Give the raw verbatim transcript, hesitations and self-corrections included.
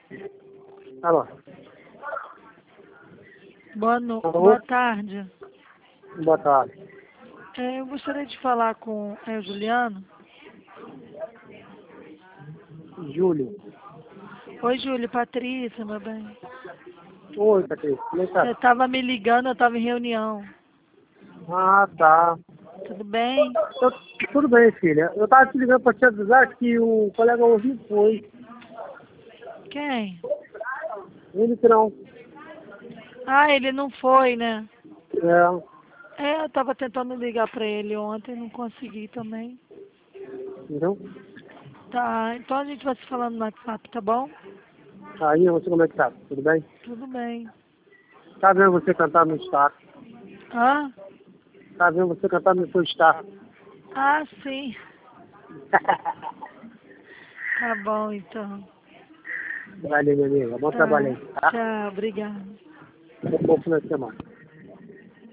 Alô? Boa, no... Alô? Boa tarde. Boa tarde. É, eu gostaria de falar com é, o Juliano. Júlio. Oi, Júlio, Patrícia, meu bem. Oi, Patrícia. Como é que Você tá? estava me ligando, eu estava em reunião. Ah, tá. Tudo bem? Eu, tudo bem, filha. Eu tava te ligando pra te avisar que o colega ouviu foi. Quem? Ele que não. Ah, ele não foi, né? É. É, eu estava tentando ligar para ele ontem, não consegui também. Entendeu? Tá, então a gente vai se falando no WhatsApp, tá bom? Aí, você como é que tá? Tudo bem? Tudo bem. Tá vendo você cantar no Star? Ah? Tá vendo você cantar no seu Star? Ah, sim. Tá bom, então. Valeu, minha amiga. Bom trabalho Tá, aí, tá? tchau, obrigada. Bom final de semana.